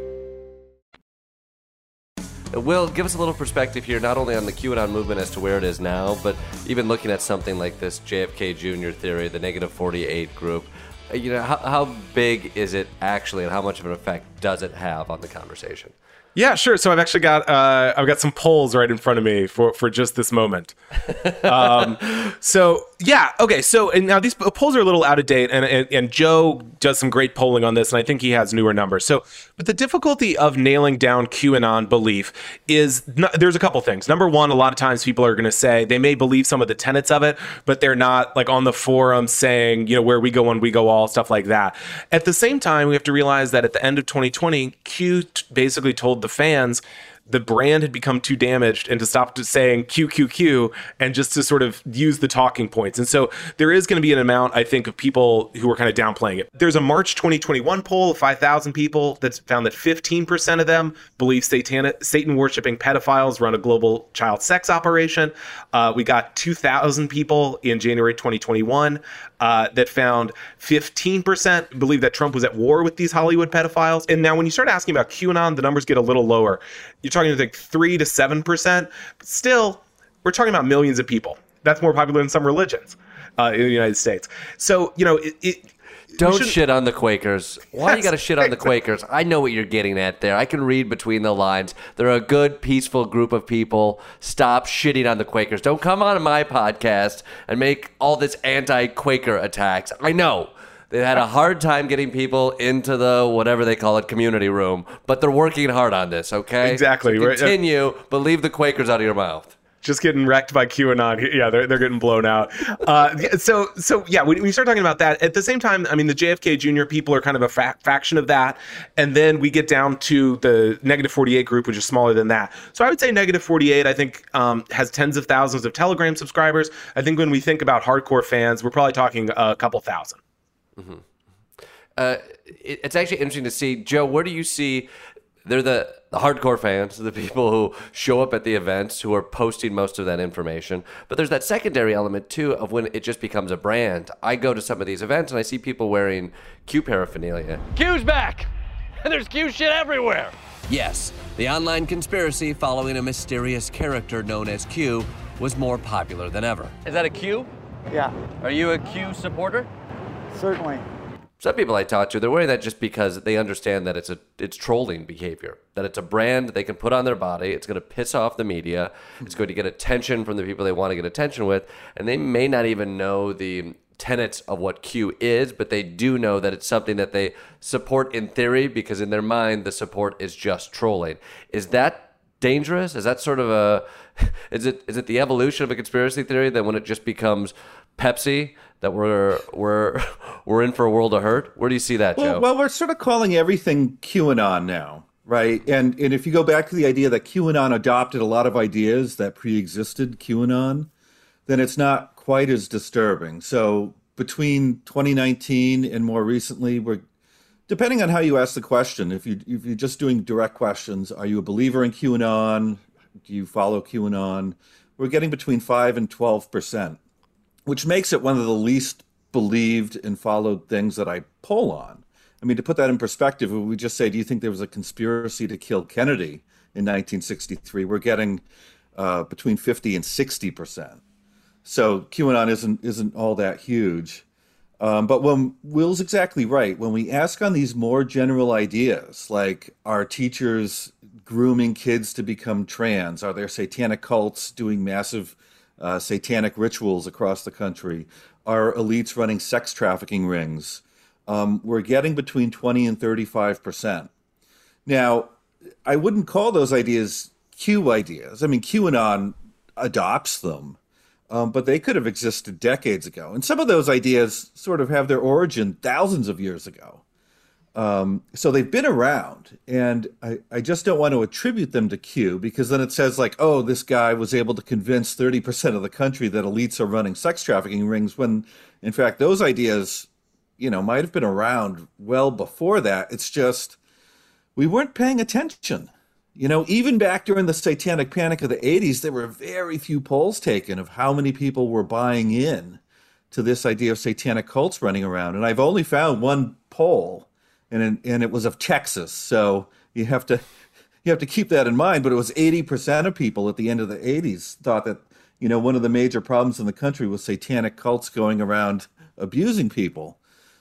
Will, give us a little perspective here, not only on the QAnon movement as to where it is now, but even looking at something like this J F K Junior theory, the Negative forty-eight group. you know, how, how big is it actually, and how much of an effect does it have on the conversation? Yeah, sure. So I've actually got uh, I've got some polls right in front of me for, for just this moment. Um, so yeah, okay. So and now these polls are a little out of date, and, and and Joe does some great polling on this, and I think he has newer numbers. So, but the difficulty of nailing down QAnon belief is not, there's a couple things. Number one, a lot of times people are going to say they may believe some of the tenets of it, but they're not like on the forum saying, you know, where we go when we go all, stuff like that. At the same time, we have to realize that at the end of twenty twenty, Q t- basically told the fans the brand had become too damaged and to stop just saying Q, Q, Q and just to sort of use the talking points. And so there is going to be an amount, I think, of people who are kind of downplaying it. There's a March twenty twenty-one poll of five thousand people that's found that fifteen percent of them believe Satan, Satan-worshipping pedophiles run a global child sex operation. Uh, we got two thousand people in January twenty twenty-one uh, that found fifteen percent believe that Trump was at war with these Hollywood pedophiles. And now when you start asking about QAnon, the numbers get a little lower. You're talking like three to seven percent, but still, we're talking about millions of people. That's more popular than some religions uh, in the United States. So, you know, it, it don't shit on the Quakers. Why Yes, you got to shit on the exactly. Quakers? I know what you're getting at there. I can read between the lines. They're a good, peaceful group of people. Stop shitting on the Quakers. Don't come on my podcast and make all this anti-Quaker attacks. I know. They had a hard time getting people into the whatever they call it community room, but they're working hard on this, okay? Exactly. So continue, but leave the Quakers out of your mouth. Just getting wrecked by QAnon. Yeah, they're, they're getting blown out. Uh, so, so yeah, when we start talking about that, at the same time, I mean, the J F K Junior people are kind of a fa- faction of that. And then we get down to the Negative forty-eight group, which is smaller than that. So I would say Negative forty-eight, I think, um, has tens of thousands of Telegram subscribers. I think when we think about hardcore fans, we're probably talking a couple thousand. Mm-hmm. Uh, it, it's actually interesting to see, Joe, where do you see, they're the, the hardcore fans, the people who show up at the events, who are posting most of that information. But there's that secondary element, too, of when it just becomes a brand. I go to some of these events and I see people wearing Q paraphernalia. Q's back! And there's Q shit everywhere! Yes, the online conspiracy following a mysterious character known as Q was more popular than ever. Is that a Q? Yeah, Are you a Q supporter? certainly. Some people I talk to, they're wearing that just because they understand that it's a it's trolling behavior, that it's a brand they can put on their body. It's going to piss off the media. It's going to get attention from the people they want to get attention with, and they may not even know the tenets of what Q is, but they do know that it's something that they support in theory because in their mind the support is just trolling. Is that dangerous? Is that sort of a is it is it the evolution of a conspiracy theory that when it just becomes Pepsi that we're we're we're in for a world of hurt? Where do you see that, Well, Joe? well, we're sort of calling everything QAnon now, right? And and if you go back to the idea that QAnon adopted a lot of ideas that pre-existed QAnon, then it's not quite as disturbing. So between twenty nineteen and more recently, we're depending on how you ask the question. If you if you're just doing direct questions, are you a believer in QAnon? Do you follow QAnon? We're getting between five and twelve percent, which makes it one of the least believed and followed things that I poll on. I mean, to put that in perspective, if we just say, do you think there was a conspiracy to kill Kennedy in nineteen sixty-three? We're getting uh, between fifty and sixty percent. So QAnon isn't isn't all that huge. Um, but when Will's exactly right, when we ask on these more general ideas, like are teachers grooming kids to become trans? Are there satanic cults doing massive uh, satanic rituals across the country? Are elites running sex trafficking rings? Um, we're getting between twenty and thirty-five percent. Now, I wouldn't call those ideas Q ideas. I mean, QAnon adopts them. Um, but they could have existed decades ago. And some of those ideas sort of have their origin thousands of years ago. Um, so they've been around. And I, I just don't want to attribute them to Q, because then it says like, oh, this guy was able to convince thirty percent of the country that elites are running sex trafficking rings, when in fact those ideas, you know, might have been around well before that. It's just we weren't paying attention. You know, even back during the satanic panic of the eighties, there were very few polls taken of how many people were buying in to this idea of satanic cults running around. And I've only found one poll, and and it was of Texas. So you have to you have to keep that in mind. But it was eighty percent of people at the end of the eighties thought that, you know, one of the major problems in the country was satanic cults going around abusing people.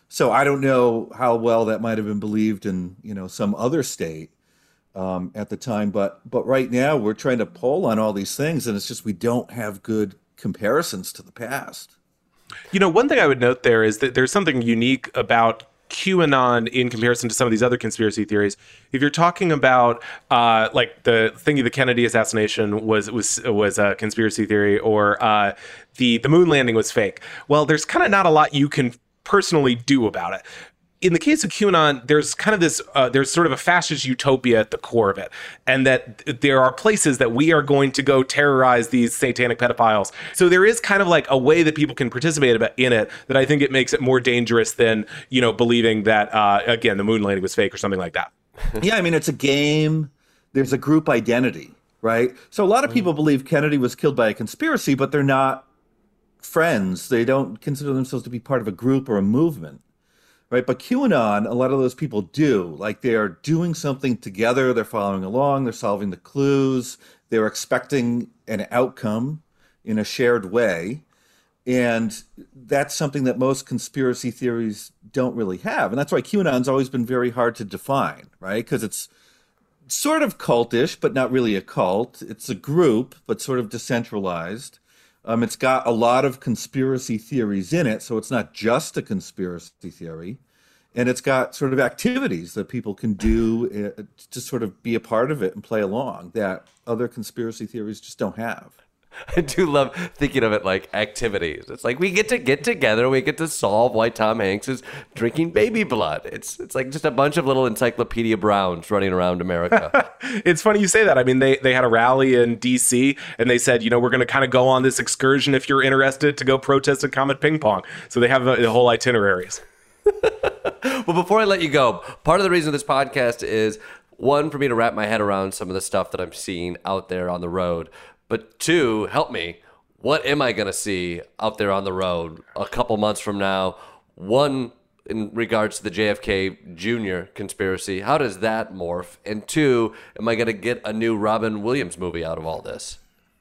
So I don't know how well that might have been believed in, you know, some other state um, at the time. But but right now we're trying to poll on all these things, and it's just we don't have good comparisons to the past. You know, one thing I would note there is that there's something unique about QAnon in comparison to some of these other conspiracy theories. If you're talking about uh, like the thingy, the Kennedy assassination was was was a conspiracy theory, or uh, the the moon landing was fake. Well, there's kind of not a lot you can personally do about it. In the case of QAnon, there's kind of this, uh, there's sort of a fascist utopia at the core of it. And that there are places that we are going to go terrorize these satanic pedophiles. So there is kind of like a way that people can participate in it that I think it makes it more dangerous than, you know, believing that, uh, again, the moon landing was fake or something like that. Yeah, I mean, it's a game. There's a group identity, right? So a lot of people believe Kennedy was killed by a conspiracy, but they're not friends. They don't consider themselves to be part of a group or a movement. Right. But QAnon, a lot of those people do. Like they are doing something together. They're following along. They're solving the clues. They're expecting an outcome in a shared way. And that's something that most conspiracy theories don't really have. And that's why QAnon's always been very hard to define, right? Because it's sort of cultish, but not really a cult. It's a group, but sort of decentralized. Um, it's got a lot of conspiracy theories in it, so it's not just a conspiracy theory. And it's got sort of activities that people can do uh, to sort of be a part of it and play along that other conspiracy theories just don't have. I do love thinking of it like activities. It's like we get to get together, we get to solve why Tom Hanks is drinking baby blood. It's it's like just a bunch of little Encyclopedia Browns running around America. It's funny you say that. I mean, they, they had a rally in D C and they said, you know, we're going to kind of go on this excursion if you're interested to go protest at Comet Ping Pong. So they have the, the whole itineraries. Well, before I let you go, part of the reason this podcast is, one, for me to wrap my head around some of the stuff that I'm seeing out there on the road. But two, help me, what am I going to see out there on the road a couple months from now? One, in regards to the J F K Junior conspiracy, how does that morph? And two, am I going to get a new Robin Williams movie out of all this?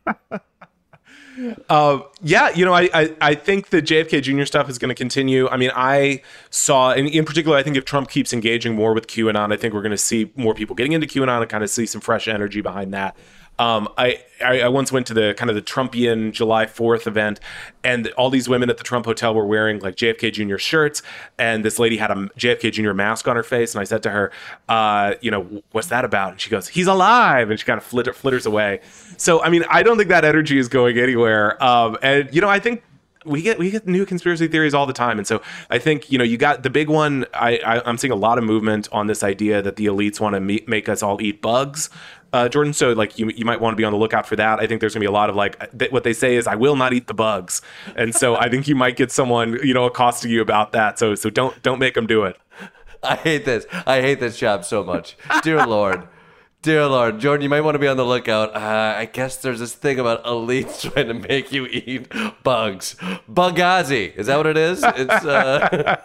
Uh, yeah, you know, I, I, I think the J F K Junior stuff is going to continue. I mean, I saw, and in particular, I think if Trump keeps engaging more with QAnon, I think we're going to see more people getting into QAnon and kind of see some fresh energy behind that. Um, I, I I once went to the kind of the Trumpian July fourth event, and all these women at the Trump Hotel were wearing like J F K Junior shirts, and this lady had a J F K Junior mask on her face, and I said to her, uh, you know, what's that about? And she goes, he's alive, and she kind of flitter, flitters away. So, I mean, I don't think that energy is going anywhere. Um, and, you know, I think we get we get new conspiracy theories all the time. And so I think, you know, you got the big one. I, I, I'm seeing a lot of movement on this idea that the elites want to me- make us all eat bugs. Uh, Jordan, so like you, you might want to be on the lookout for that. I think there's gonna be a lot of like th- what they say is I will not eat the bugs, and so I think you might get someone, you know, accosting you about that. So so don't don't make them do it. I hate this. I hate this job so much. Dear Lord. Dear Lord. Jordan, you might want to be on the lookout. Uh, I guess there's this thing about elites trying to make you eat bugs. Bugazi. Is that what it is? It's uh...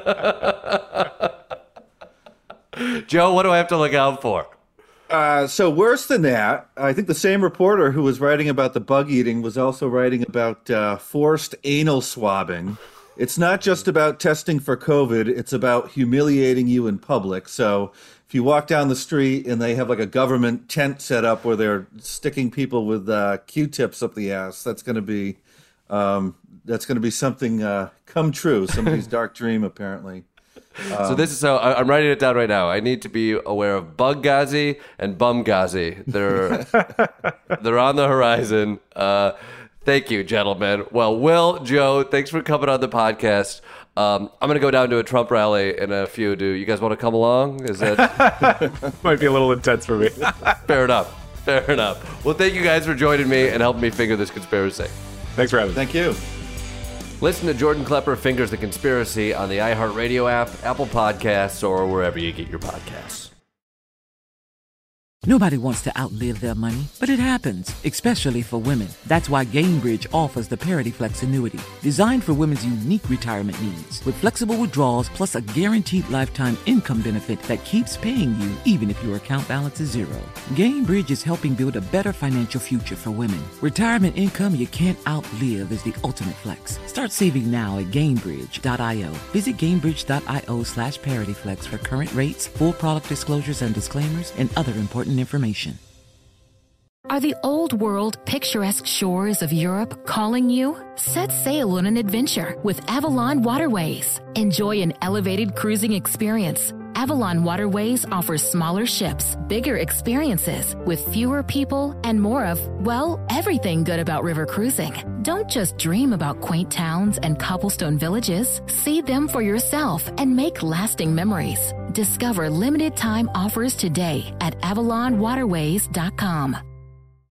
Joe, what do I have to look out for? Uh, so worse than that, I think the same reporter who was writing about the bug eating was also writing about uh, forced anal swabbing. It's not just about testing for COVID. It's about humiliating you in public. So if you walk down the street and they have like a government tent set up where they're sticking people with uh, Q-tips up the ass, that's going to be um, that's going to be something uh, come true. Somebody's dark dream, apparently. Um, so this is so I'm writing it down right now. I need to be aware of Buggazi and Bumgazi. They're they're on the horizon. Uh, thank you, gentlemen. Well, Will, Joe, thanks for coming on the podcast. Um, I'm gonna go down to a Trump rally in a few. Do you guys want to come along? Is that might be a little intense for me? Fair enough. Fair enough. Well, thank you guys for joining me and helping me figure this conspiracy. Thanks for having me. Thank you. Listen to Jordan Klepper Fingers the Conspiracy on the iHeartRadio app, Apple Podcasts, or wherever you get your podcasts. Nobody wants to outlive their money, but it happens, especially for women. That's why Gainbridge offers the Parity Flex annuity, designed for women's unique retirement needs, with flexible withdrawals plus a guaranteed lifetime income benefit that keeps paying you even if your account balance is zero. Gainbridge is helping build a better financial future for women. Retirement income you can't outlive is the ultimate flex. Start saving now at Gainbridge dot io. Visit Gainbridge dot io slash ParityFlex for current rates, full product disclosures and disclaimers, and other important information. Are the old world, picturesque shores of Europe calling you? Set sail on an adventure with Avalon Waterways. Enjoy an elevated cruising experience. Avalon Waterways offers smaller ships, bigger experiences, with fewer people and more of, well, everything good about river cruising. Don't just dream about quaint towns and cobblestone villages. See them for yourself and make lasting memories. Discover limited time offers today at avalon waterways dot com.